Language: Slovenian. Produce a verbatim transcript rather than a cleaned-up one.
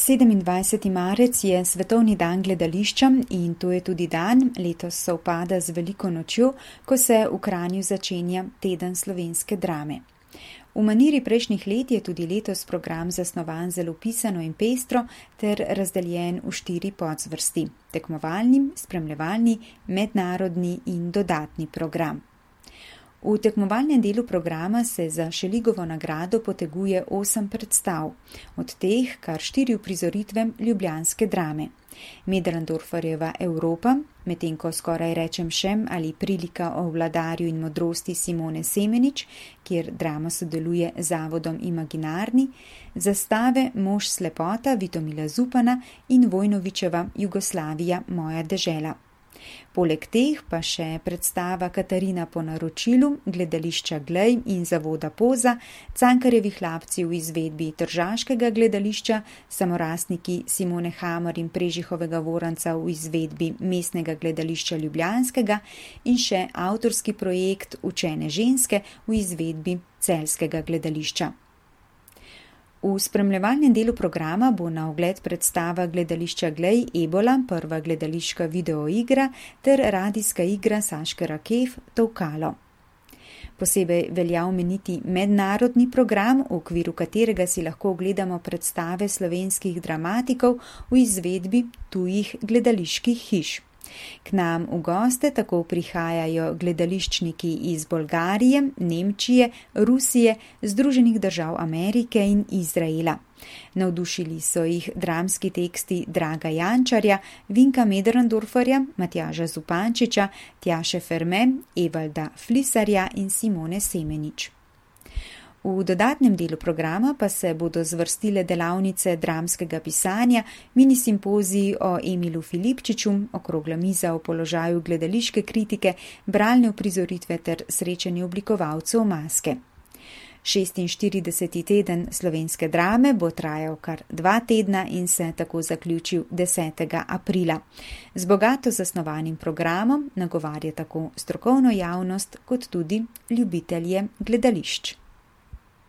sedemindvajseti marec je svetovni dan gledališča in to je tudi dan, letos sovpada z veliko nočjo, ko se v Kranju začenja teden slovenske drame. V maniri prejšnjih let je tudi letos program zasnovan zelo pisano in pestro ter razdeljen v štiri podzvrsti: tekmovalni, spremljevalni, mednarodni in dodatni program. V tekmovalnem delu programa se za Šeligovo nagrado poteguje osem predstav, od teh kar štiri uprizoritve ljubljanske drame. Möderndorferjeva Evropa, medtem ko skoraj rečem šem ali prilika o vladarju in modrosti Simone Semenič, kjer drama sodeluje z zavodom Imaginarni, zastave Mož slepota Vitomila Zupana in Vojnovićeva Jugoslavija, moja dežela. Poleg teh pa še predstava Katarina po naročilu, gledališča Glej in zavoda Poza, Cankarjevi hlapci v izvedbi Tržaškega gledališča, Samorastniki Simone Hamar in Prežihovega Voranca v izvedbi Mestnega gledališča ljubljanskega in še avtorski projekt Učene ženske v izvedbi Celjskega gledališča. V spremljevalnem delu programa bo na ogled predstava gledališča Glej Ebola, prva gledališka videoigra ter radijska igra Saške Rakef Tolkalo. Posebej velja omeniti mednarodni program, v okviru katerega si lahko ogledamo predstave slovenskih dramatikov v izvedbi tujih gledaliških hiš. K nam v goste tako prihajajo gledališčniki iz Bolgarije, Nemčije, Rusije, Združenih držav Amerike in Izraela. Navdušili so jih dramski teksti Draga Jančarja, Vinka Möderndorferja, Matjaža Zupančiča, Tjaše Ferme, Evalda Flisarja in Simone Semenič. V dodatnem delu programa pa se bodo zvrstile delavnice dramskega pisanja, mini simpoziji o Emilu Filipčiču, okrogla miza o položaju gledališke kritike, bralne uprizoritve ter srečanje oblikovalcev maske. šestinštirideseti teden slovenske drame bo trajal kar dva tedna in se tako zaključil desetega aprila. Z bogato zasnovanim programom nagovarja tako strokovno javnost kot tudi ljubitelje gledališč.